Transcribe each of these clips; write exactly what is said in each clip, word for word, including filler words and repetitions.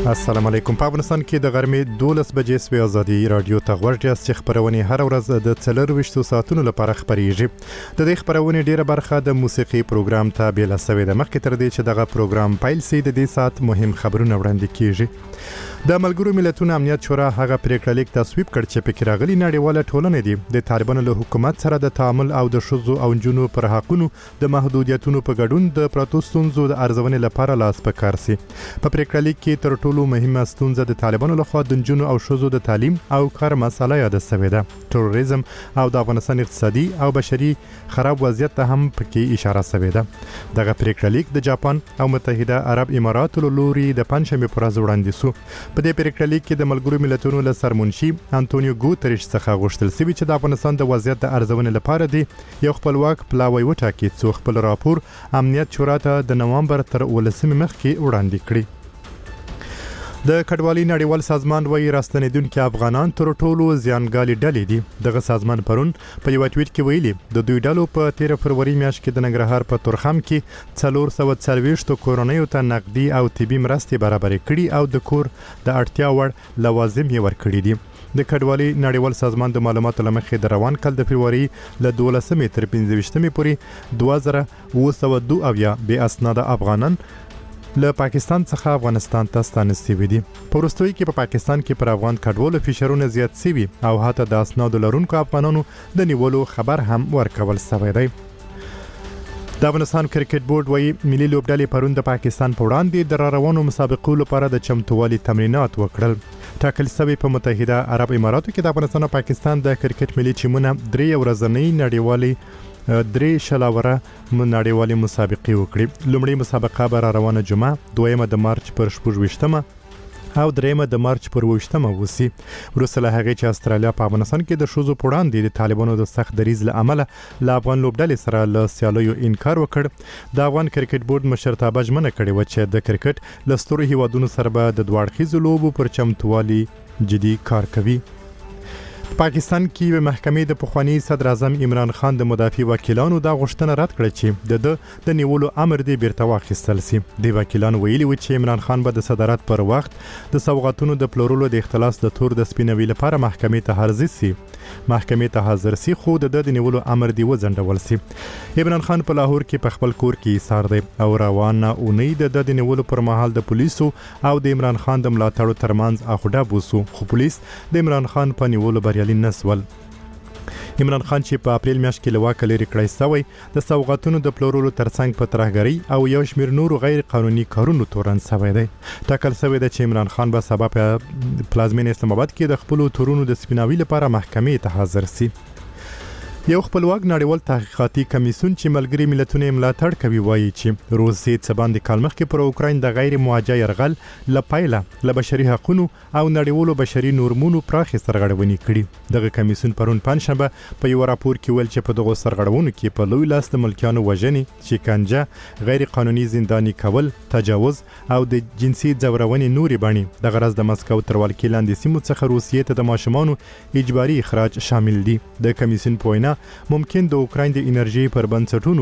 السلام علیکم. په افغانستان کې د غرمې دولس بجې سوي ازادي رادیو ته ورجاست چې خبرونه هر ورځ د څلرويشتو ساعتونو لپاره خبريږي. د دې خبرونه ډیره برخه د موسیقي پروګرام ته بیل سوي د مخکې تر دې چې دغه پروګرام پیل سي د دې سات مهم خبرونه وړاندې کیږي. د ملګرو ملتونو امنیت شورا هغه پریکړه لیک تصویب کړ چې پکې راغلي نړیواله ټولنه دي د طالبانو له حکومت سره د تعامل او د شذو او جنونو پر حقونو د محدودیتونو په ګډون د پروتستونزو د ارزونې لپاره لاس پکار سي. په پریکړه لیک کې تر ټولو مهمه ستونزه د طالبانو لخوا د جنونو او شذو د تعلیم او کار مسله یاد شوې ده. تروریزم او د افغانستان اقتصادي او بشري خراب وضعیت ته هم پکې اشاره شوې ده. دغه پریکړه لیک د جاپان او متحده عرب اماراتو لوري د پنځمې پر ورځ وړاندې شو. په دې پریکړه لیک کې د ملګرو ملتونو له سرمنشي انټونیو ګوتریش څخه غوښتل شوی چې د افغانستان د وضعیت د ارزونې لپاره دی یو خپلواک پلاوی وټاکي چې خپل راپور امنیت شورا ته د نومبر تر ولسمې مخکې وړاندې کړي. د کډوالۍ نړیوال سازمان وایي راستنیدونکو افغانان تر ټولو زیانګالي ډلې دي. دغه سازمان پرون په یو ټویټ کې ویلي د دوی ډلو په تیر فروری میاشت کې د ننګرهار په تورخم کې څلور سوه څلوېښت کورنیو ته نقدي او طبي مرستې برابرې کړي او د کور د اړتیا وړ لوازم یې ورکړي دي. د کډوالۍ نړیوال سازمان د معلوماتو لمخې د روان کال د فروری له دولسمې تر پنځه پورې دوه زره اوه سوه دوه اویا بې اسناده افغانان له پاکستان څخه افغانستان ته ستانه دي. په وروستیو کې په پاکستان کې پر افغان کډوالو فشارونه زیات شوي او حتی د اسنادو لرونکو افغانانو د نیولو خبر هم ورکول شوی دی. د افغانستان کرکټ بورډ وایي ملي لوبډلې پرون د پاکستان په وړاندې د روانو مسابقو لپاره د چمتووالي تمرینات وکړل. ټاکل شوی په متحده عرب اماراتو کې د افغانستان او پاکستان د کرکټ ملي ټیمونه درې ورځنۍ نړیوالې درې شلاوره نړیوالې مسابقې وکړي. لومړی مسابقه به روانه جمعه، دویمه د مارچ پر شپږویشتمه او دریمه د مارچ پر اوویشتمه وسی. وروسته له هغې چې استرالیا په افغانستان کې د ښځو په وړاندې د طالبانو د سخت دریځ له امله له افغان لوبډلې سره له سیالیو انکار وکړ. د افغان کرکټ بورډ مشرتابه ژمنه کړې وه چې د کرکټ له سترو هیوادونو سره به د دوه اړخیزو لوبو پر چمتووالي جدي کار کوي. پاکستان کې محکمې د پخوانی صدر اعظم عمران خان د مدافع وکیلانو دا غوښتنه رد کړه چې د د نیولو امر دی بیرته واخیستل شي. د وکیلانو ویلي و چې عمران خان به د صدارت پر وخت د سوغاتونو د پلورلو د اختلاس د تور د سپینوي لپاره محکمې ته حاضر شي. محکمې ته حاضر شي خو د د نیولو امر دی وځنډول شي. عمران خان په لاهور کې په خپل کور کې ایثار دی او روانه اونۍ د د نیولو پر مهال د پولیسو او د عمران خان د ملاتړو ترمنځ اخوډه بوسو خو پولیس د عمران خان په نیولو بریالي نسول. عمران خان چې په اپریل میاشت کې له واکه لرې کړی شوی د سوغاتونو د پلورلو ترڅنګ په ترهګرۍ او یو شمېر نورو غیر قانوني کارونو تورن شوی دی. ټاکل شوی ده چې عمران خان به سبا په پلازمینه اسلام آباد کې د خپلو تورونو د سپیناوي لپاره محکمې ته حاضر شي. یو خپلواک نړیوال تحقیقاتي کمیسیون چې ملګري ملتونه ملاتړ کوي وایي چې روسیې څه باندې کال مخکې پر اوکراین د غیر موجه یرغل لپایله له بشري حقوقو او نړیوالو بشري نورمونو پراخې سرغړونې کړي. دغه کمیسیون پرون پنځشنبه په یو راپور کې ویل چې په دغه سرغړونو کې په لوی لاس د ملکیانو وژنې، شکنجه، غیر قانوني زنداني کول، تجاوز او د جنسي ځورونې نورې بڼې د غرض د مسکو تر ولکې لاندې سیمو څخه روسیې ته د ماشومانو اجباري اخراج شامل دي. د کمیسیون په وینا ممکن د اوکراین د انرژي پر بنسټونو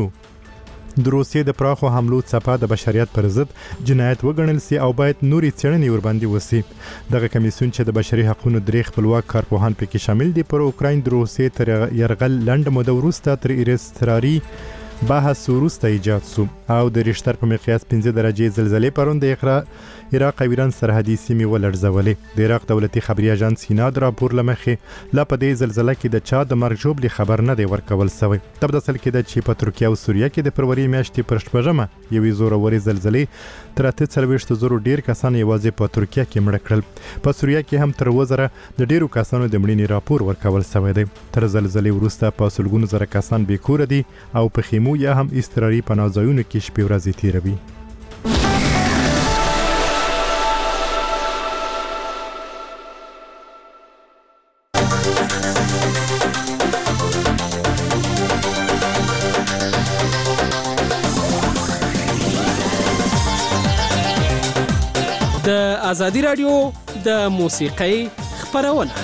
د روسیې د پراخو حملو څپه د بشریت پر ضد جنایت وګڼل سي او باید نوري څېړنې ورباندې وسي. دغه کمیسیون چې د بشري حقوقو درې خپلواک کارپوهان پکې شامل دي پر اوکراین د روسیې تر یرغل لنډ موده وروسته تر اضطراري بحث وروسته ایجاد شو او د ریشتر په مقیاس پنځه درجې زلزلې پرون د عراق او ایران سرحدي سیمې ولړزولې. د عراق دولتي خبري اژانس سینا د راپور لمخې لا په دې زلزلې کې د چا د مرګ ژوبلې خبر نه دی ورکول شوی. تبدسل کې د چې په ترکیه او سوریه کې د فروری میاشتې پر شپږمه یوې زورورې زلزلې تر اته څلوېښت زرو ډیر کسان یوازې په ترکیه کې مړه کړل. په سوریه کې هم تر اووه زره د ډیرو کسانو د مړینې راپور ورکول شوی دی. تر زلزلې وروسته په سلګونو زره کسان بې کوره دي او په خیمو یا هم اضطراري پناه ځایونو کې شپې ورځې تیروي. د ازادي رادیو د موسیقۍ خبرونه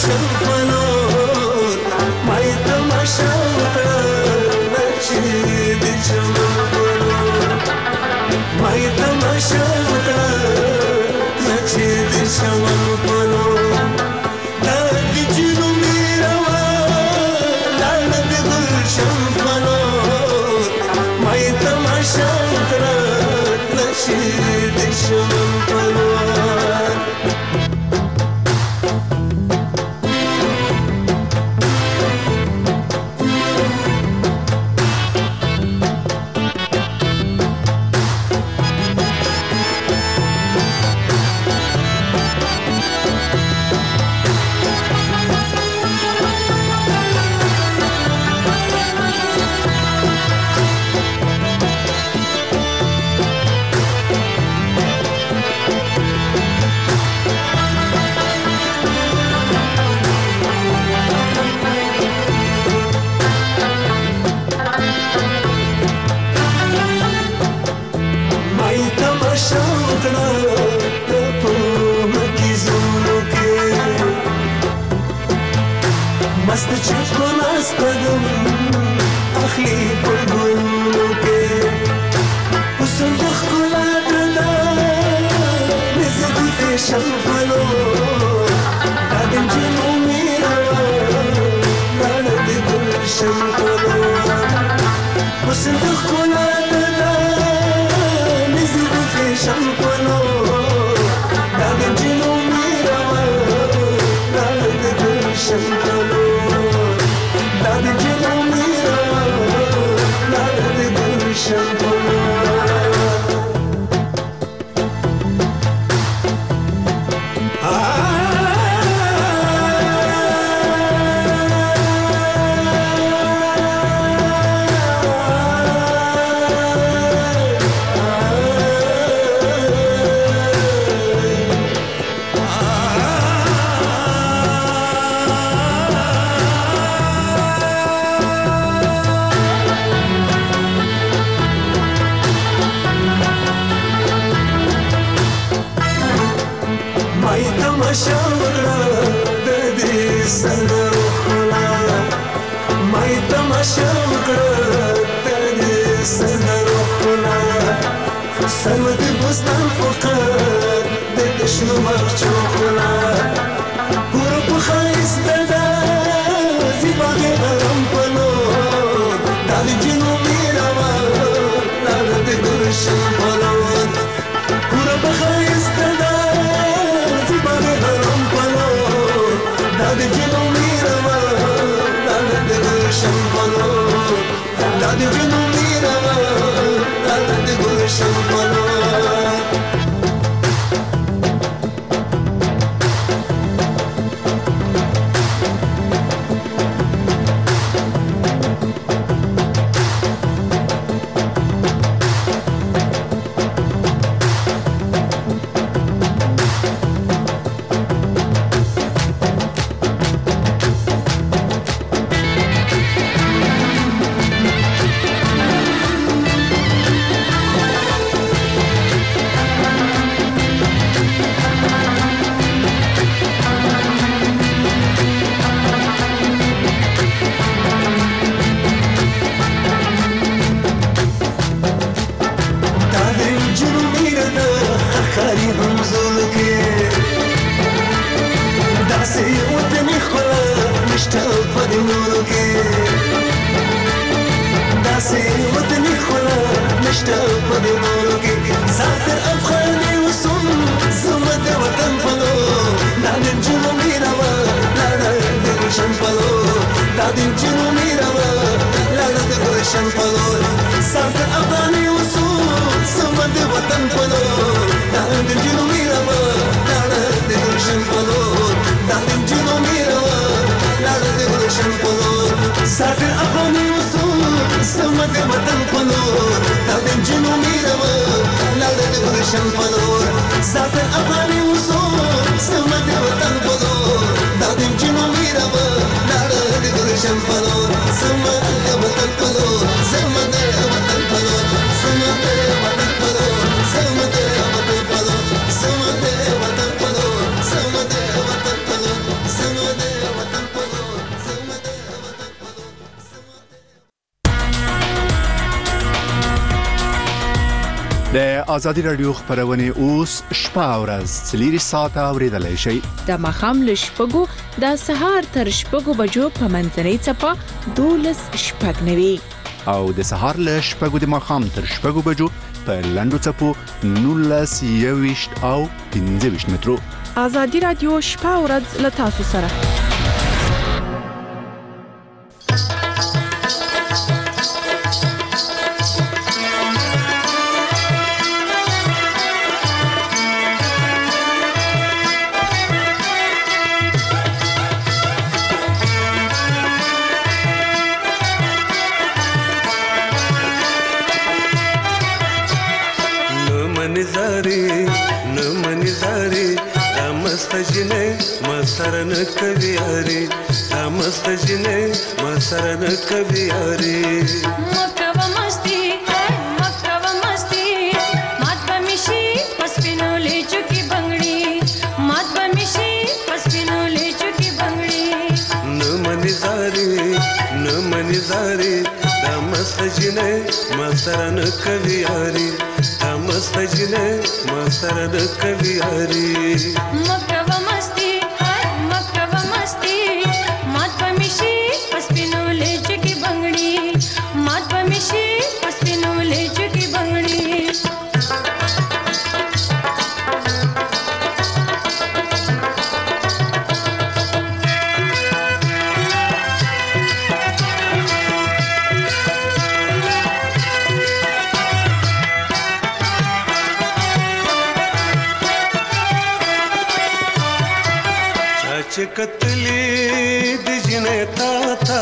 گلشن پنور مای تماشا وکړه چې د چمن پنور مای تماشا وکړه چې د چمن پنور دا د جنو میروا لاړ د گلشن پنور مای تماشا وکړه چې د چمن پنور मस्त चको नास कदम अखली पगुलो के उसन दखला दला नजदी फेशन पलो आदम जिनो मेरा नाद गुलशन पलो उसन दखला दला नजदी फेशन पलो आदम जिनो मेरा नाद गुलशन पलो سرود بستان فقط به دشنو مرچو خلا برو بخایست دادا زیباغ غرم پنو دالی جنو میروا لارد گلشن پنو برو بخایست دادا زیباغ غرم پنو دالی جنو میروا لارد گلشن پنو دالی جنو میروا لارد گلشن پنو Some of them ازادي رادیو خبرونه اوس شپه او ورځ څلور ساعته اوریدلای شئ. د ماښام له شپږو د سهار تر شپږو بجو په منځنۍ څپه دولس شپږ نوي او د سهار له شپږو د ماښام تر شپږو بجو په لنډو څپو نولس یويشت او پنځه ویشت مترو. ازادي رادیو شپه او ورځ له تاسو سره. مسرن کبھی اری مستجنے مسرن کبھی اری مکوا مستی مکوا مستی مات بمیشی پسپینو لے چکی بنگڑی مات بمیشی پسپینو لے چکی بنگڑی نہ منی زاری نہ منی زاری مستجنے مسرن کبھی اری مستجنے مسرن کبھی اری مکوا مستی कतली दिजने ताता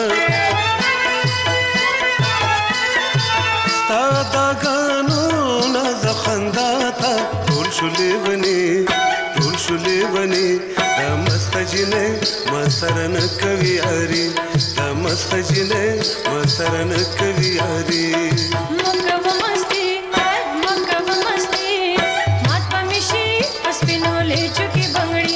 स्तादा गानो ना जखंदाता टोल शुले बनी टोल शुले बनी मस्तजने मसरन कवि आरी मस्तजने मसरन कवि आरी मकवा मस्ती मकवा मस्ती मात बमिशी पसपिनो ले चुकी बंगड़ी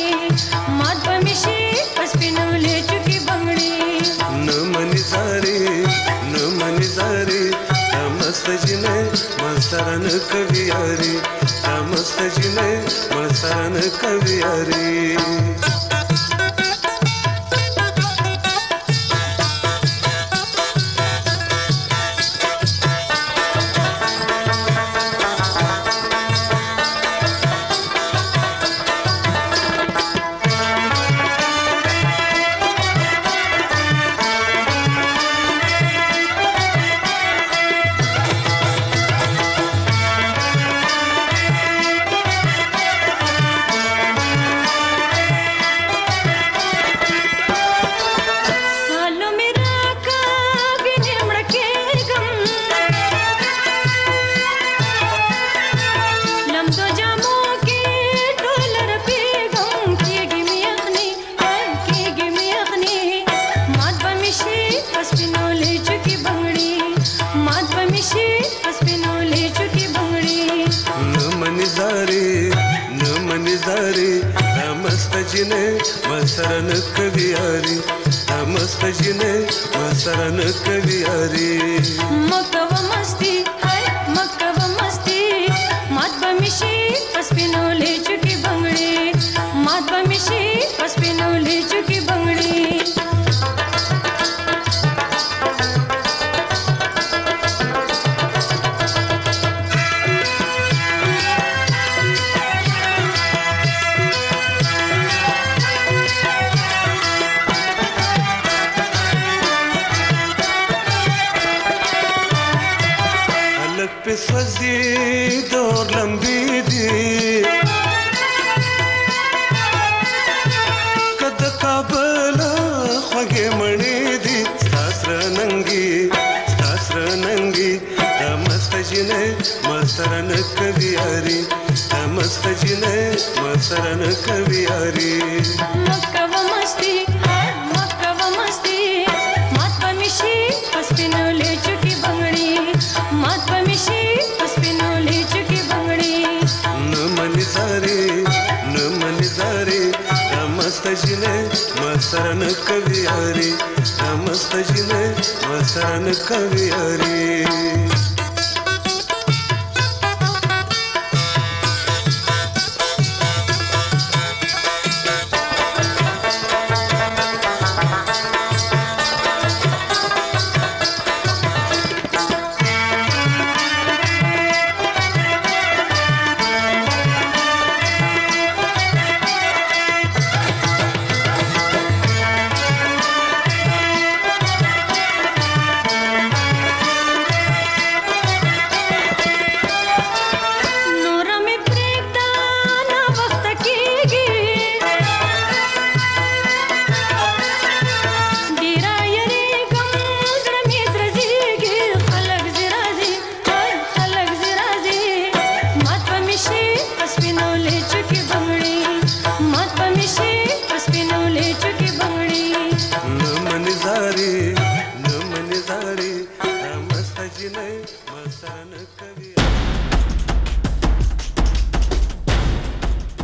मस्तजने मसरन कवि आरी मस्तजने मसरन कवि आरी मसरन कवि आरी मस्तजने मसरन कवि आरी मकवा मस्ती मकवा मस्ती मात बमिशी पसपिनो ले चुकी बंगड़ी मात बमिशी पसपिनो ले चुकी बंगड़ी सजी दौर लंबी दी कद काबल ख्वागे मणि दी सासर नंगी सासर नंगी मस्तजने मसरन कवि आरी मस्तजने मसरन कवि आरी मकवा मस्ती मकवा मस्ती मात बमिशी पसपिनो ले चुकी बंगड़ी मात बमिशी पसपिनो ले चुकी बंगड़ी न मनी सारी न मनी सारी मस्तजने मसरन कवि आरी मस्तजने मसरन कवि आरी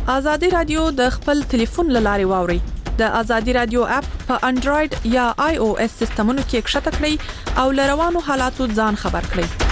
ازادي رادیو د خپل ټلیفون لاري واوري. د ازادي رادیو اپ په انډراید یا آی او اس سیستمونو کې ښکته کړئ او لروانو حالاتو ځان خبر کړئ.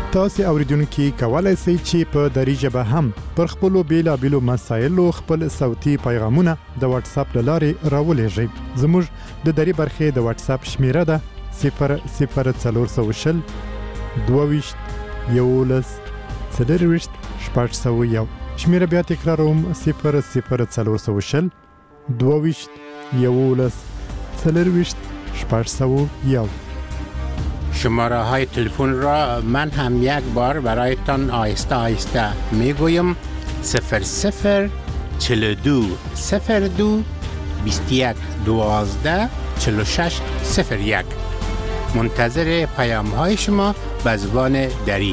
تاسو اوریدونکو کولای شئ چې په دری ژبه هم پر خپل بیلابېلو مسایلو خپل صوتي پیغامونه د واتس اپ لارې راولېږئ. زموږ د دری برخې د واتس اپ شمیره ده صفر صفر څلور سوه شل دوه ویشت یولس څلور ویشت شپږ سوه یو. شمیره بیا تکراروم صفر صفر څلور سوه شل دوه ویشت یولس څلور ویشت شپږ سوه یو. شماره های تلفن را من هم یک بار برایتان آهسته آهسته می گویم. صفر صفر چل دو صفر دو بیست یک دوازده چل و شش صفر یک. منتظر پیام های شما به زبان دری.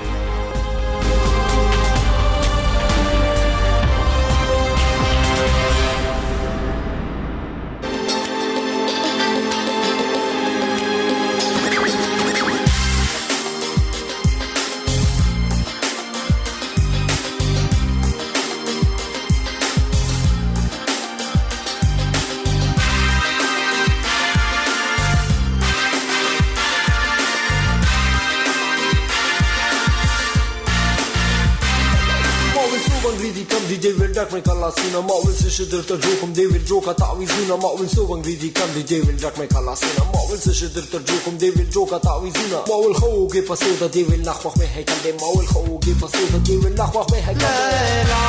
Kalasina, ma will sich der der Joke um David Joker Tawizuna, ma will so angry kann die David Jack me Kalasina, ma will sich der der Joke um David Joker Tawizuna, ma will khoge pasoda David nakhwakh me hay kan de ma will khoge pasoda David nakhwakh me hay kan la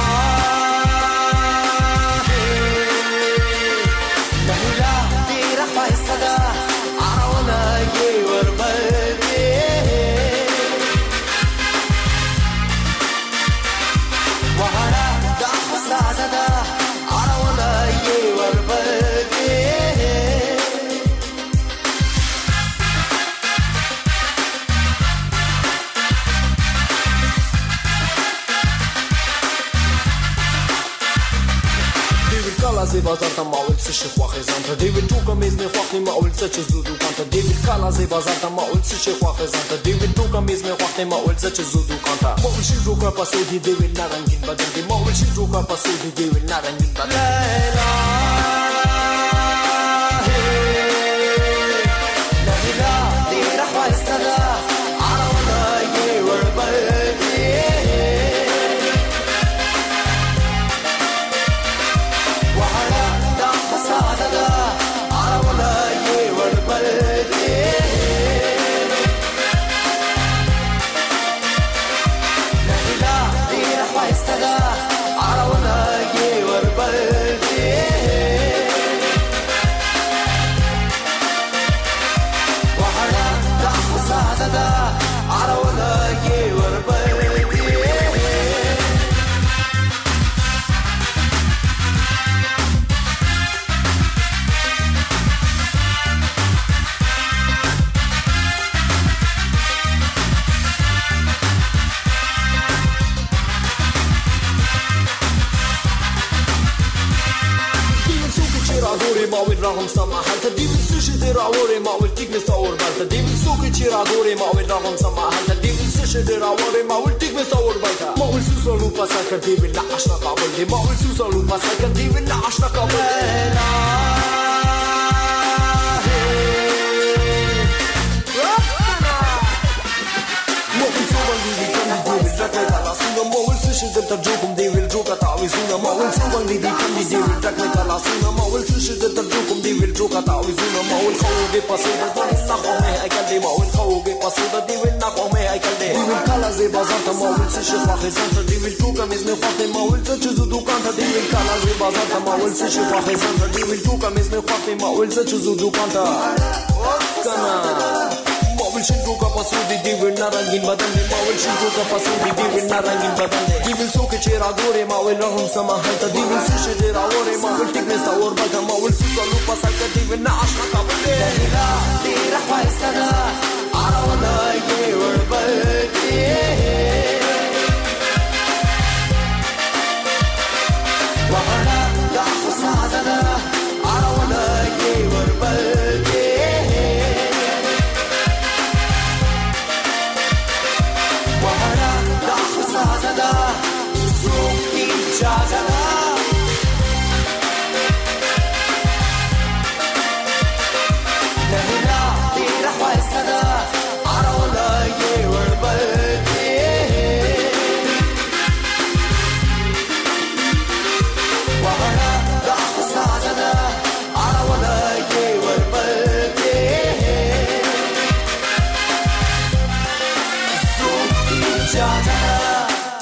la la tira faisada arawna ye warbadi wahara da arawna ye warbadi David bazar ta maul se she khwaxe zanta David tuka mez me khwaxe maul se che zudu kanta David kala ze bazar ta maul se she khwaxe zanta David tuka mez me khwaxe maul se che zudu kanta maul shi ruka pasodi David narangin badan de maul shi ruka pasodi David narangin badan la la la tera khwaistada arawna ye warbadi Rahum sama halta David sushi de rawore ma will tik me saur balta David suki chira gore ma will rahum sama halta David sushi de rawore ma will tik me saur balta ma will suso lu pasa kar David la ashna qabul de ma will suso lu pasa kar David la ashna qabul la mo will suso lu di kan David la kala suno mo will sushi de tarjukum David joka tawizuna ma will suso lu di kan David la kala suno ma will sushi de tarjukum David joka tawizuna ma will khoge pasoda David na khome ay kalde ma will khoge pasoda David na khome ay kalde David kala ze bazar ta ma will sushi khwaxe zanta David tuka mez me khwaxe ma will sushi zudu kanta David kala ze bazar ta ma will sushi khwaxe zanta David tuka mez me khwaxe ma will sushi zudu kanta kana Mawil shindu ka pasudi David narangin badan de Mawil shindu ka pasudi David narangin badan de David soke chera gore Mawil rahum sama halta David sushi de rawore Mawil tikne sa or bata Mawil susa lupa salka David na ashna kabale la tera khwaistada arawna ye warbadi wahana da khusada arawna ye warbadi Never know, the جانانا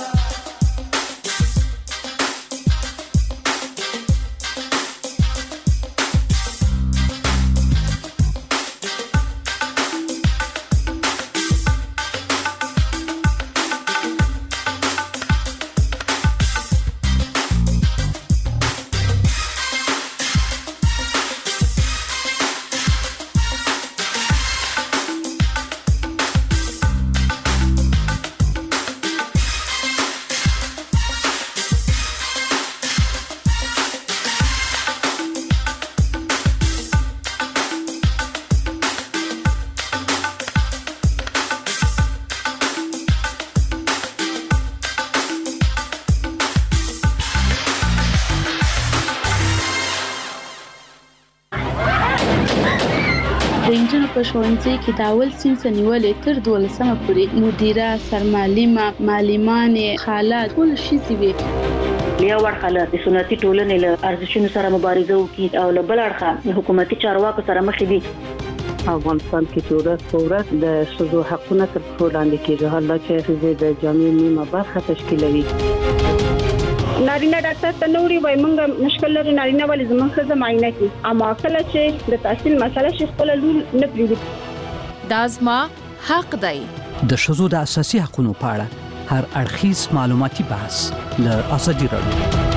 د انجنونو په ښوونځي کې د اول صنف نیولې تر دولسمه پورې مدیره، سرمعلمه، معلمانې، خاله ټول شي وي. یو ورخه د سنتي ټولنې له ارزښتونو سره مبارزه وکړي او له بل اړخه د حکومتي چارواکو سره مخ دي. افغانستان کې چې ورځ په ورځ د ښځو حقونه تر پښو لاندې کېږي، حالا چې ښځې د جامعې نیمه برخه تشکیلوي. نارینه ډاکټر ته نوري وای مونږ مشکل لري نارینه ولې زموږ ښځه معاینه کوي، اما کله چې د تحصیل مسله شي خپل لور نه پریږدي. دا زما حق دی. د ښځو د اساسي حقوقو په اړه هر اړخیز معلوماتي بحث له ازادي راډیو.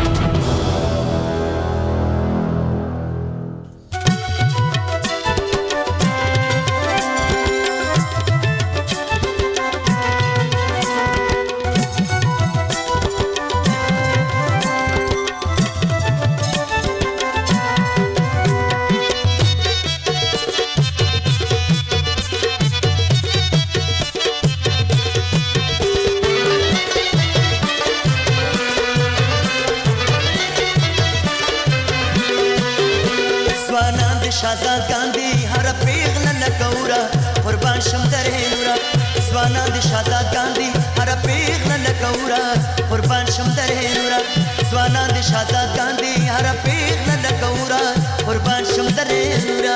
شازادګان دي هر پیغله لکورا قربان شم درې نورا ځوانان دي شازادګان دي هر پیغله لکورا قربان شم درې نورا ځوانان دي شازادګان دي هر پیغله لکورا قربان شم درې نورا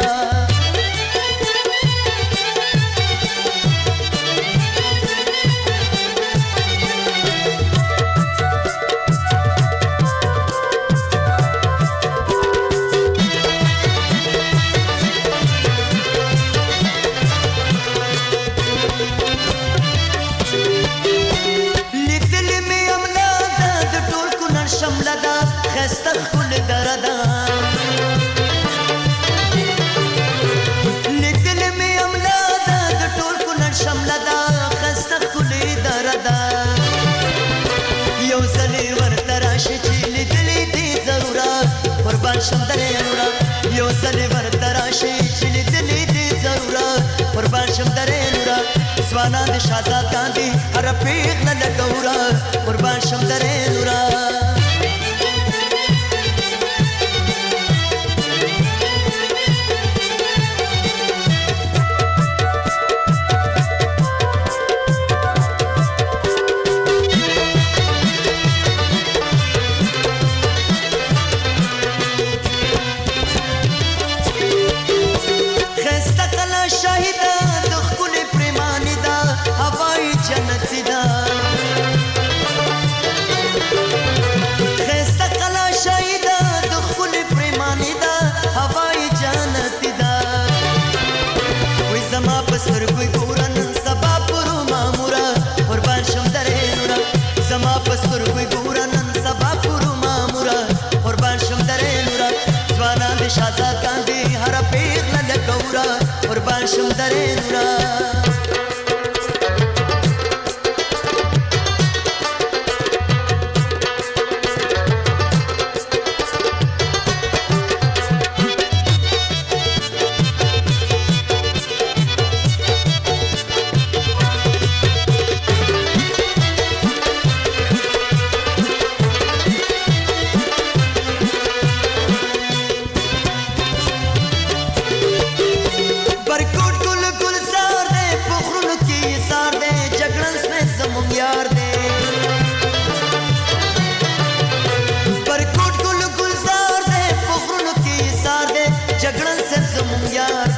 خسته خل دردا لیدل می املا د ټول کو نن شمله دا خسته خل دردا یو ځلې ورته راشي چې لیدل دي ضرورت قربان شم درې نورا یو ځلې ورته راشي چې لیدل دي ضرورت قربان شم درې نورا ځوانان دي شازادګان دي هر پیغله لګورا قربان شم درې نورا شازادګان دي هر پیغله لګورا قربان شم درې نورا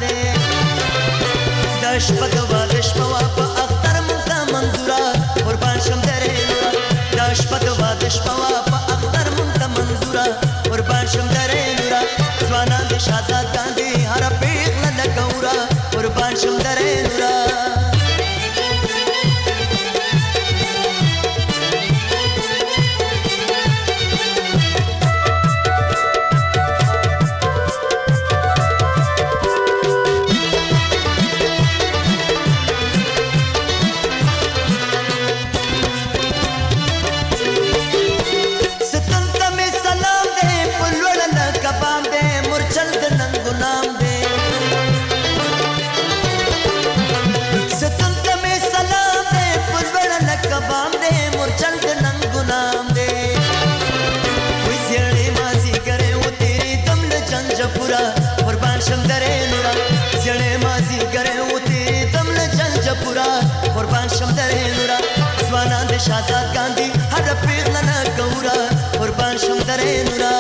شپه د واده شپه په اختر مونږه منظوره قربان شم درې نورا شازاد گاندھی ہر پیغلا نہ گورا قربان شم درے نورا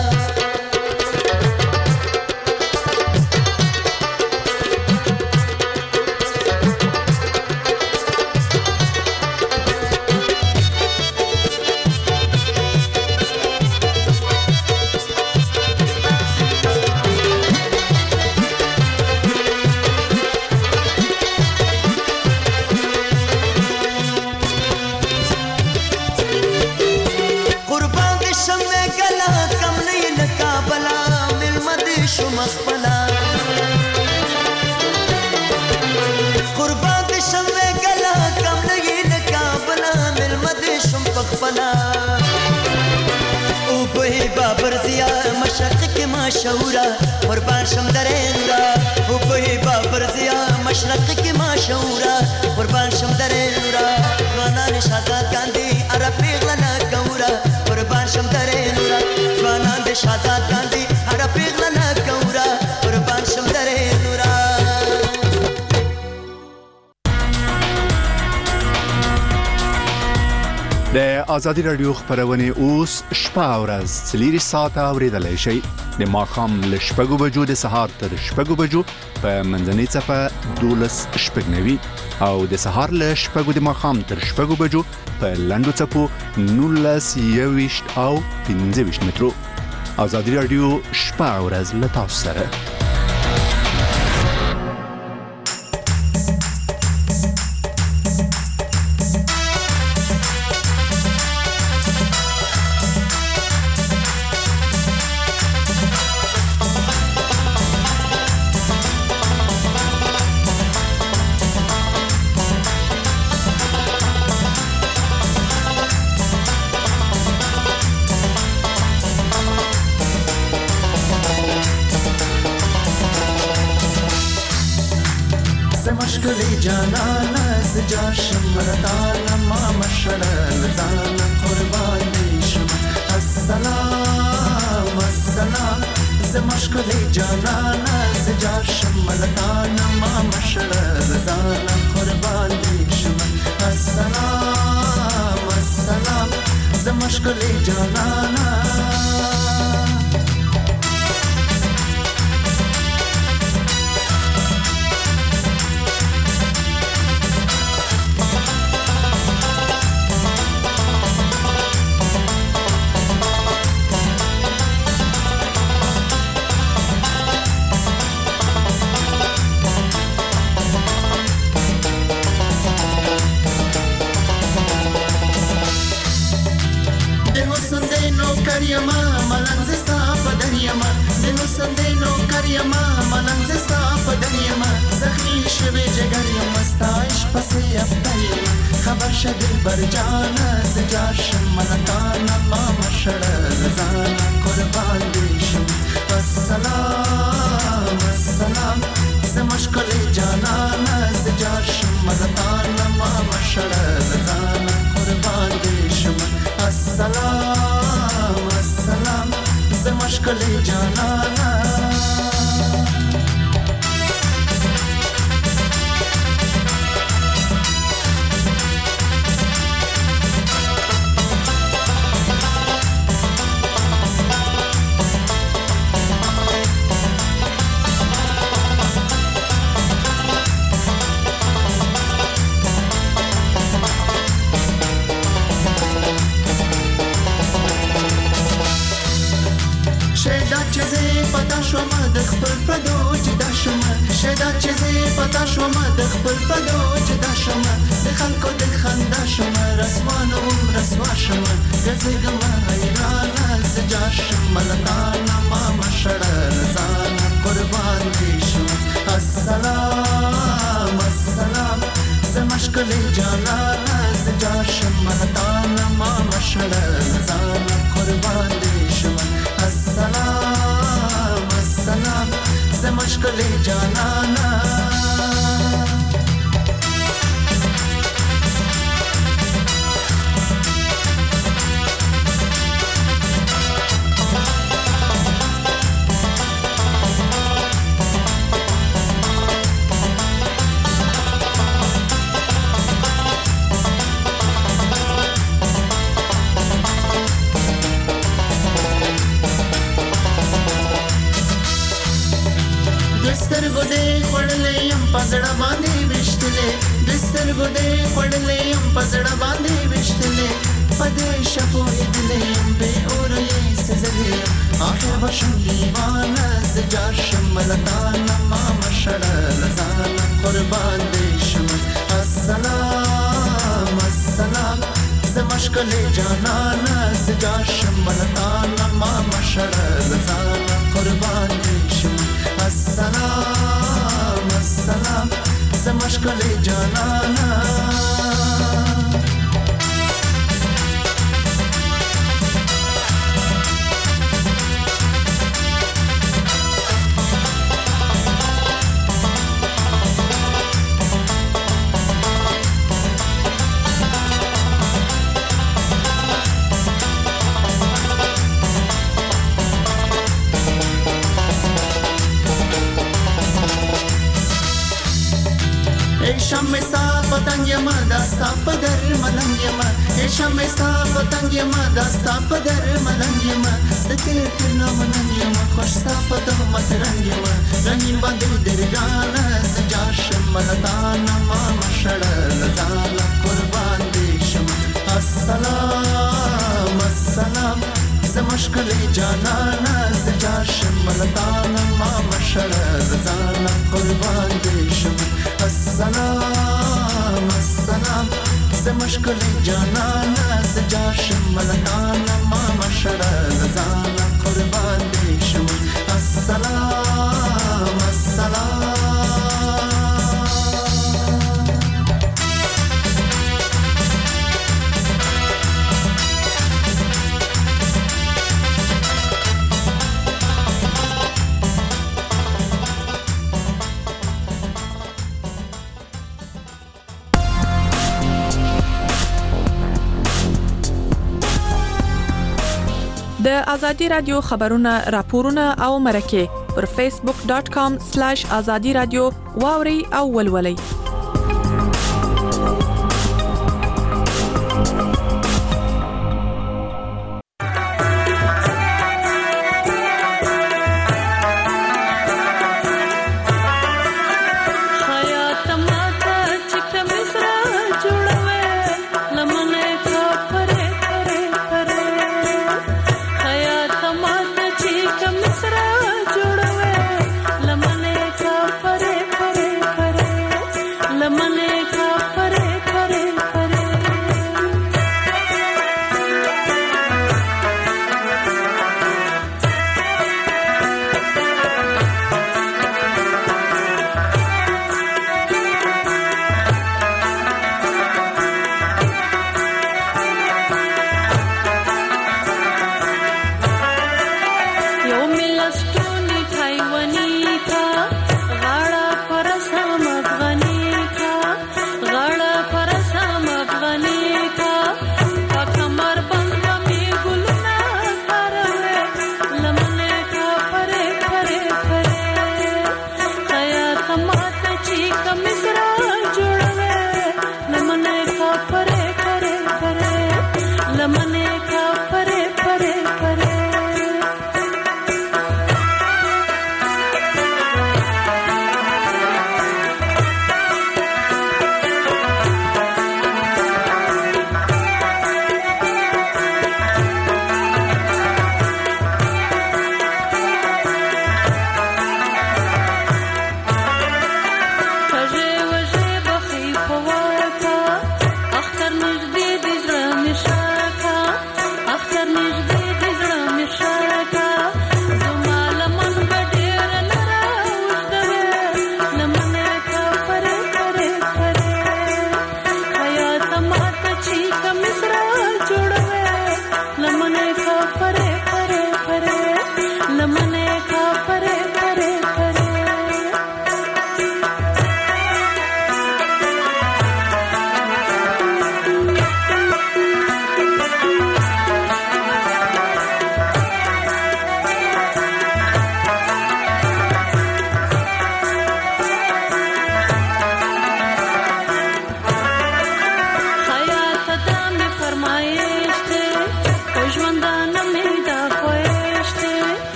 مشهورا قربان شم درې نورا او په بابر زیا مشرق کې مشهورا قربان شم درې نورا ځوانان شازاد گاندھی ار پیغلا نه ګورا قربان شم درې نورا ځوانان شازاد گاندھی ار پیغلا نه ګورا قربان شم درې نورا د ازادي رادیو خبرونه اوس شپه ورځ څلوري ساعته اوریدلای شي د ماخام له شپږو بجو د سهار تر شپږو بجو په منځنۍ صفه دولس شپږنوي او د سهار له شپږو د ماخام تر شپږو بجو په لندو صفو نولس یويشت او پنځه ویشت مترو. ازادي رادیو شپه ورځ له تاسو سره. شدا چې زه پتا شوم د خپل پدو چې دا شوم د خلکو د خندا شوم رسوان او رسوا شوم زګم حیران سجا شوم لتانا ما مشړ ځان قربان دي شوم السلام السلام زمشکل جانا سجا شوم لتانا ما مشړ ځان قربان دي شوم السلام السلام زمشکل جانانا دسترګو دې خړلې يم پزړه باندې وشتلې دسترګو دې خړلې يم پزړه باندې وشتلې پدې شپو دې يم به اورې سزلې اخر بشم دیوانه سجا شملتان ما مشړ لزان قربان دې شم السلام السلام زمشکل جانانا سجا شملتان ما مشړ لزان قربان دې شم السلام السلام زمشکل جانانا شم سا پتنګ یم دا ستا په در ملنګ یم شم سا پتنګ یم دا ستا په در ملنګ یم ستې تر نو ملنګ یم خوش ستا په دغه مترنګ یم رنګین باندې درګانا سجا شم لتانا ما مشړ لزال قربان دې شم السلام السلام زمشکل جانانا سجا شم لتانا ما مشړ لزال قربان دې شم السلام السلام زمشکل جانانا سجا شم لتانا ما مشړ لزال قربان دې شم السلام السلام د ازادي رادیو خبرونه راپورونه او مرکه پر فیسبوک ډاٹ کام سلیش ازادي رادیو واوري او ولولي.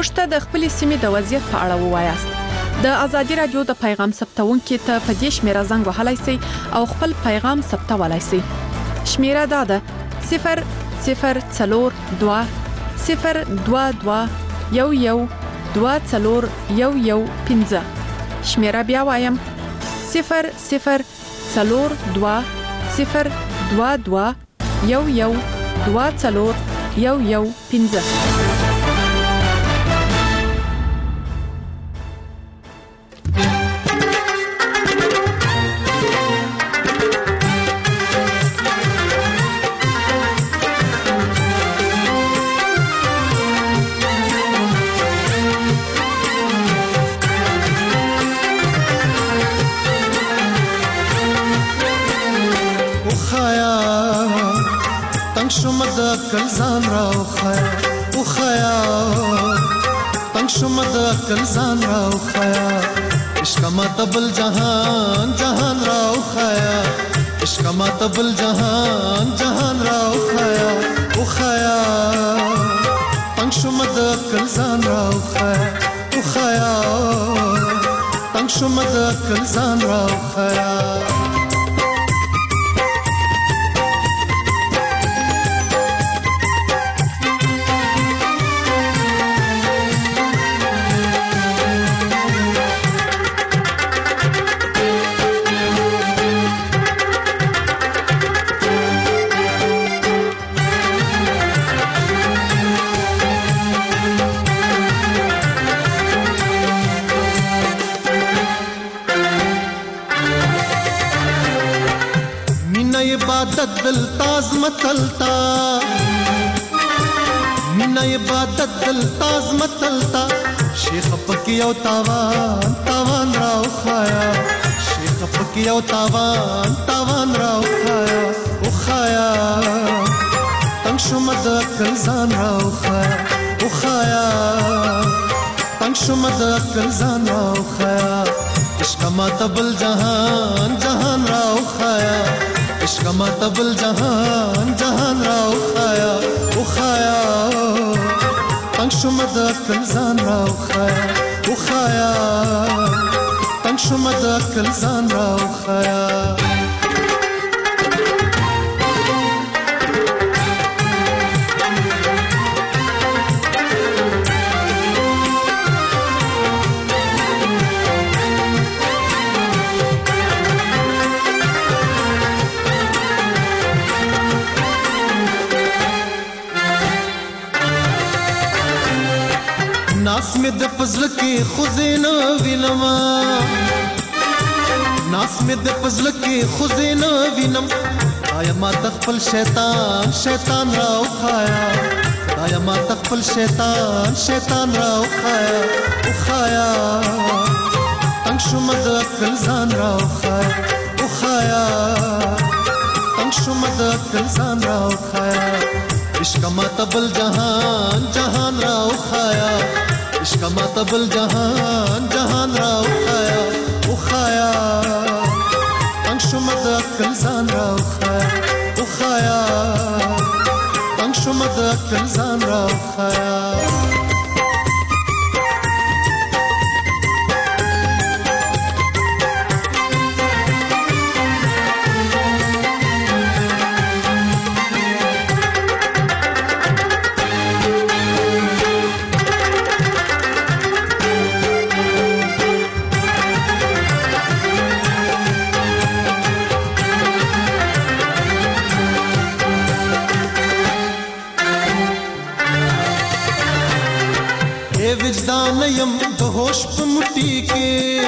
موږ ته د خپل سیمې د وضعیت په اړه ووایاست. د ازادي رادیو د پیغام ثبتونکو ته په دې شمیره زنګ وهلای شئ او خپل پیغام ثبتولای شئ. شمیره دا ده صفر صفر څلور دوه صفر دوه دوه یو یو دوه څلور یو یو پنځه. شمیره بیا وایم صفر صفر څلور دوه صفر دوه دوه یو یو دوه څلور یو یو پنځه. کلزان راو خیا او خیا تنگ شمد کلزان راو خیا عشق ماتبل جهان جهان راو خیا عشق ماتبل جهان جهان راو خیا او خیا تنگ شمد کلزان راو خیا او خیا تنگ شمد کلزان راو خیا. عبادت دل تاز متلتا مینا عبادت دل تاز متلتا شیخ پکی او تاوان تاوان راو خایا شیخ پکی او تاوان تاوان راو خایا او خایا تنگ شمد کلزان راو خایا او خایا تنگ شمد کلزان راو خایا عشق ماتبل جهان جهان راو خایا عشق ماتبل جهان جهان راو خایا او خایا تنگ شمد کلزان راو خایا او خایا تنگ شمد کلزان راو خایا. ناس می د فضل کې خزینه وینم ناس می د فضل کې خزینه وینم آیا ما تخپل شیطان شیطان راو خایا آیا ما تخپل شیطان شیطان راو خایا او خایا تنگ شمد کلزان راو خایا او خایا تنگ شمد کلزان راو خایا عشق ماتبل جهان جهان راو خایا عشق ماتبل جهان جهان راو خایا او خایا تنگ شمد کلزان راو خایا او خایا تنگ شمد کلزان راو خایا. وجدان یم د هوش په مټی کې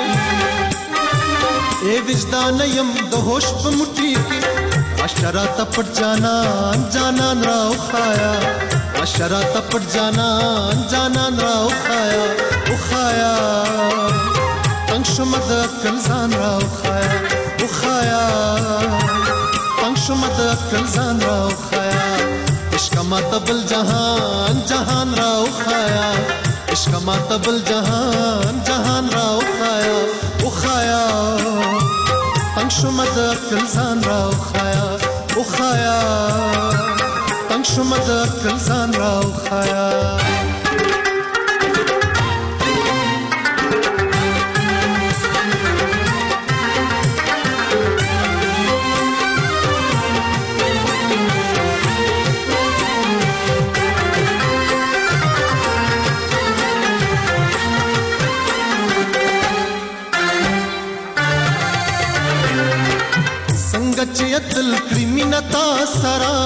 اے وجدان یم د هوش په مټی کې اشرات پټ جانان جانان راو خایا اشرات پټ جانان جانان راو خایا او خایا تنگ شمد کلزان راو خایا او خایا تنگ شمد کلزان راو خایا عشق ماتبل جهان جهان راو خایا عشق ماتبل جهان جهان راو خایا او خایا تنگ شمد کلزان راو خایا او خایا تنگ شمد کلزان راو خایا. مینا تا سرا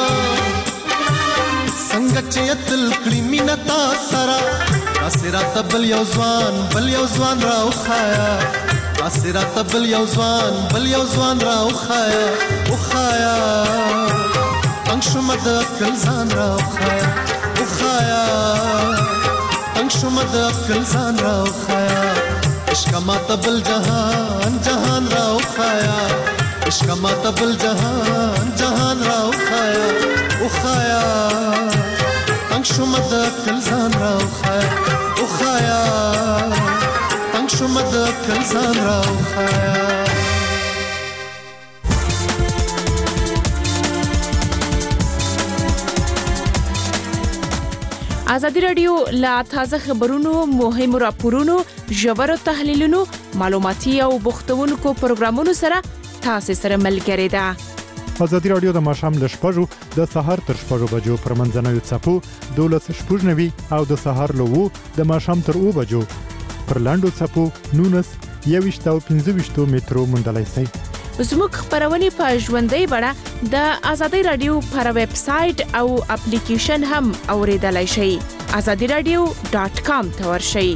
څنګه چې تل کړی مینا تا سرا اسرات بل یو ځوان بل یو ځوان راو خایا اسرات بل یو ځوان بل یو ځوان راو خایا او خایا تنگ شوم د خپل ځان راو خایا او خایا تنگ شوم د خپل ځان راو خایا عشق ماته بل جهان جهان راو خایا عشق ماته بل جهان جهان راو خایا او خایا تنگ شوم د خپل ځان راو خایا او خایا تنگ شوم د خپل ځان راو خایا ازادي رادیو لا تازه خبرونو مهم راپورونو ژور تحلیلونو معلوماتي او بوختونکو پروګرامونو سره تاسو سره ملګری ده. ازادي رادیو د ماښام ل شپږو د سهار تر شپږو بجو پر منځنوي څپو دولس شپږنوي او د سهار له وو د ماښام تر اوو بجو پر لاندو څپو نونس یويشت او پنځه ویشت مترو مندلای شي. زموږ خبرونه په ژوندۍ بڼه د ازادي رادیو پر ویب سټ او اپلیکیشن هم اوریدلای شئ. azadi radio dot com ته ورشئ.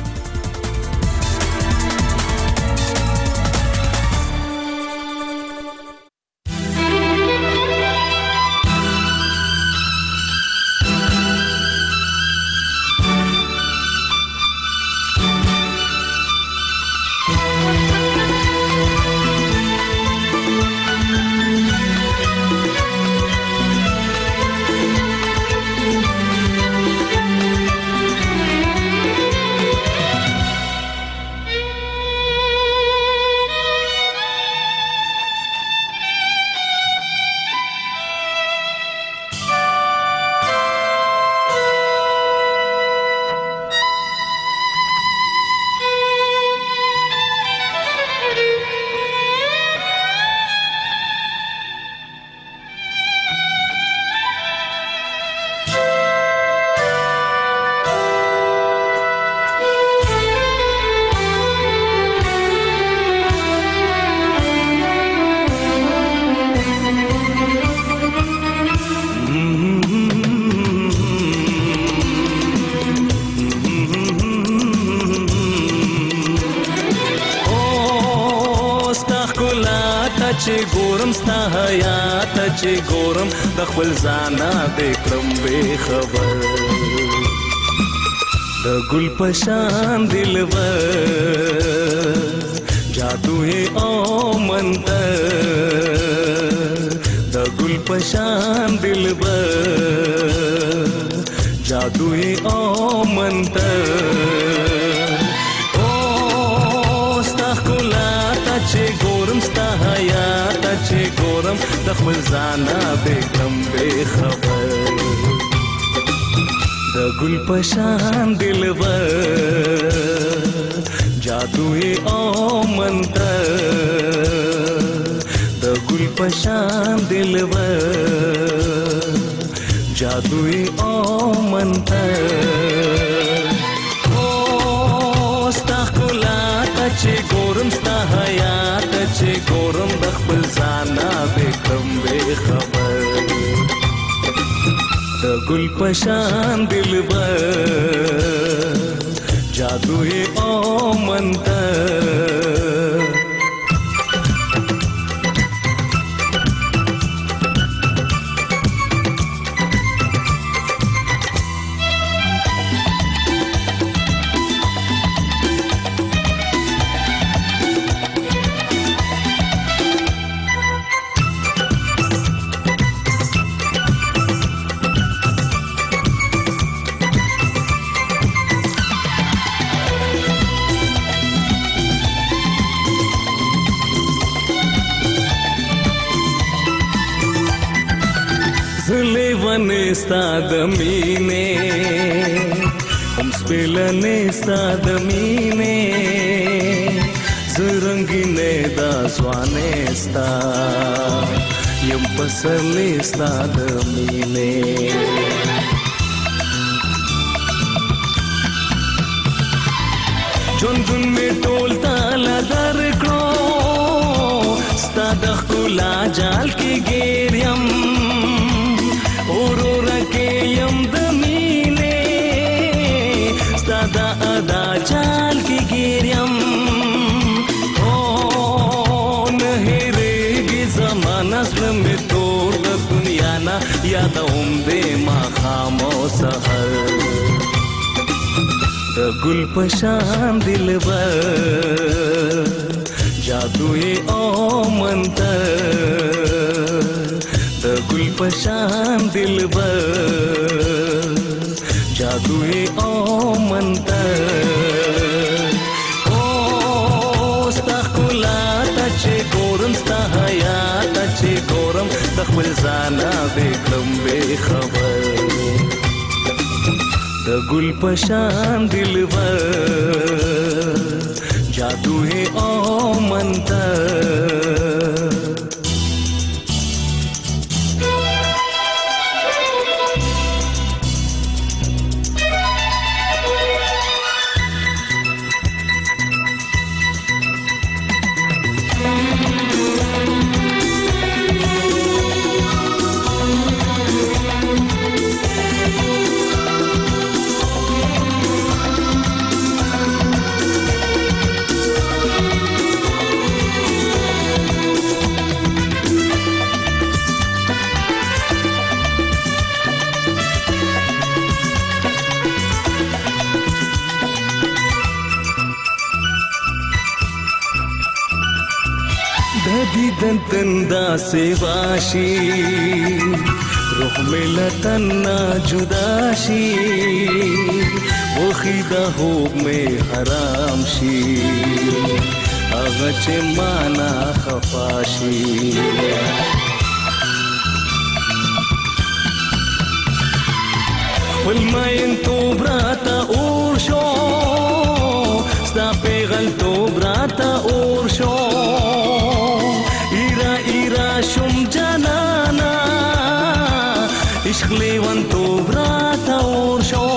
چې ګورم ستا حیات چې ګورم د خپل ځانا دې کړم بے خبر د ګل پشان دلبر جادو ہے او منتر د ګل پشان دلبر جادو ہے او منتر او ستا ښکلا ته چې ګورم ستا حیات چې ګورم د خپل ځانا دې کړم بے خبر د ګل پشان دلبر جادو او منتر د ګل پشان دلبر جادو او منتر او ستا ښکلا ته چې ګورم ستا حیات چې ګورم د خپل ځانا دې کړم بے خبر د ګل پشان دلبر جادو او منتر ستا د مینې هم سپلنې ستا د مینې زرنګینې دا ځوانې ستا یم پسرلې ستا د مینې ژوندون مې ټول تاله درکړو ستا د ښکلو ښکلا جال کې ګیریم اورور کې يم د مینې ستا د ادا جال کې ګیریم او نه هېرېږي زما نظر مې تور د دنیا نه یادوم دې ماښام او سحر د ګل په شان دلبر جادوی او منتر د ګل په شان دلبر جادوی او منتر او ستا ښکلا ته چې ګورم ستا حیا ته چې ګورم د خپل ځانه بې کړم بې خبر د ګل په شان دلبر جادو ہے او منتر دندا سے واشی روح میں لتنا جداشی وخی دا خوب میں حرام شی اغچ مانا خفاشی والماین تو براتا اورشو ستا پیغل تو براتا اورشو شم جانانا عشق لیوان تو براتا اور شو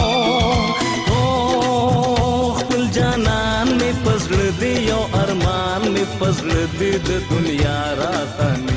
خپل جانان میں پزړ دی یو ارمان میں پزړ دی د دنیا راته